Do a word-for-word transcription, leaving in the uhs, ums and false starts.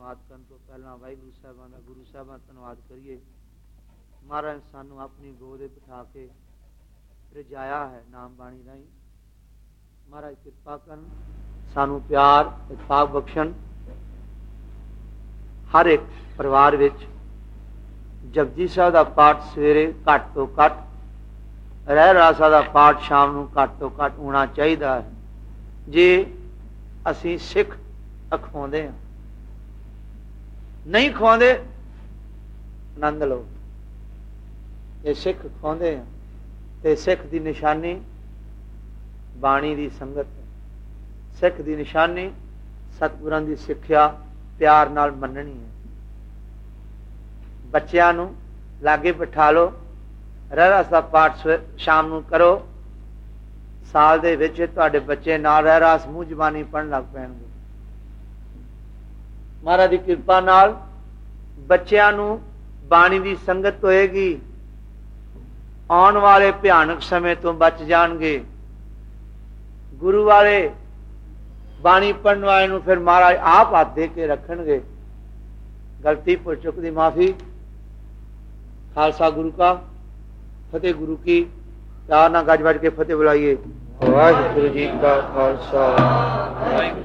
ਧੰਨਵਾਦ ਕਰਨ ਤੋਂ ਪਹਿਲਾਂ ਵਾਹਿਗੁਰੂ ਸਾਹਿਬਾਂ ਦਾ, ਗੁਰੂ ਸਾਹਿਬਾਂ ਧੰਨਵਾਦ ਕਰੀਏ। ਮਹਾਰਾਜ ਸਾਨੂੰ ਆਪਣੀ ਗੋਦ ਤੇ ਬਿਠਾ ਕੇ ਰਜਾਇਆ ਹੈ ਨਾਮ ਬਾਣੀ ਰਾਹੀਂ। ਮਹਾਰਾਜ ਕਿਰਪਾ ਕਰਨ, ਸਾਨੂੰ ਪਿਆਰ ਇਤਫਾਕ ਬਖਸ਼ਣ। ਹਰ ਇੱਕ ਪਰਿਵਾਰ ਵਿੱਚ ਜਪਜੀ ਸਾਹਿਬ ਦਾ ਪਾਠ ਸਵੇਰੇ ਘੱਟ ਤੋਂ ਘੱਟ, ਰਹਿ ਰਾਸਾ ਦਾ ਪਾਠ ਸ਼ਾਮ ਨੂੰ ਘੱਟ ਤੋਂ ਘੱਟ ਹੋਣਾ ਚਾਹੀਦਾ ਹੈ। ਜੇ ਅਸੀਂ ਸਿੱਖ ਅਖਵਾਉਂਦੇ ਹਾਂ, ਨਹੀਂ ਖਵਾਉਂਦੇ ਆਨੰਦ ਲਓ। ਇਹ ਸਿੱਖ ਖਵਾਉਂਦੇ ਹਾਂ ਤੇ ਸਿੱਖ ਦੀ ਨਿਸ਼ਾਨੀ ਬਾਣੀ ਦੀ ਸੰਗਤ ਹੈ। ਸਿੱਖ ਦੀ ਨਿਸ਼ਾਨੀ ਸਤਿਗੁਰਾਂ ਦੀ ਸਿੱਖਿਆ ਪਿਆਰ ਨਾਲ ਮੰਨਣੀ ਹੈ। ਬੱਚਿਆਂ ਨੂੰ ਲਾਗੇ ਬਿਠਾ ਲਓ, ਰਹਿਰਾਸ ਦਾ ਪਾਠ ਸ਼ਾਮ ਨੂੰ ਕਰੋ। ਸਾਲ ਦੇ ਵਿੱਚ ਤੁਹਾਡੇ ਬੱਚੇ ਨਾਲ ਰਹਿਰਾਸ ਮੂੰਹ ਜ਼ਬਾਨੀ ਪੜ੍ਹਨ ਲੱਗ ਪੈਣਗੇ। ਮਹਾਰਾਜ ਦੀ ਕਿਰਪਾ ਨਾਲ ਬੱਚਿਆਂ ਨੂੰ ਬਾਣੀ ਦੀ ਸੰਗਤ ਹੋਏਗੀ, ਆਉਣ ਵਾਲੇ ਭਿਆਨਕ ਸਮੇਂ ਤੋਂ ਬਚ ਜਾਣਗੇ। ਗੁਰੂ ਵਾਲੇ ਬਾਣੀ ਪੜ੍ਹਨ ਵਾਲੇ ਨੂੰ ਫਿਰ ਮਹਾਰਾਜ ਆਪ ਹੱਥ ਦੇ ਕੇ ਰੱਖਣਗੇ। ਗਲਤੀ ਭੁੱਲ ਚੁੱਕ ਦੀ ਮਾਫੀ। ਖਾਲਸਾ ਗੁਰੂ ਕਾ, ਫਤਿਹ ਗੁਰੂ ਕੀ। ਪਿਆਰ ਨਾਲ ਗੱਜ ਵੱਜ ਕੇ ਫਤਿਹ ਬੁਲਾਈਏ। ਵਾਹਿਗੁਰੂ ਜੀ ਕਾ ਖਾਲਸਾ, ਵਾਹਿਗੁਰੂ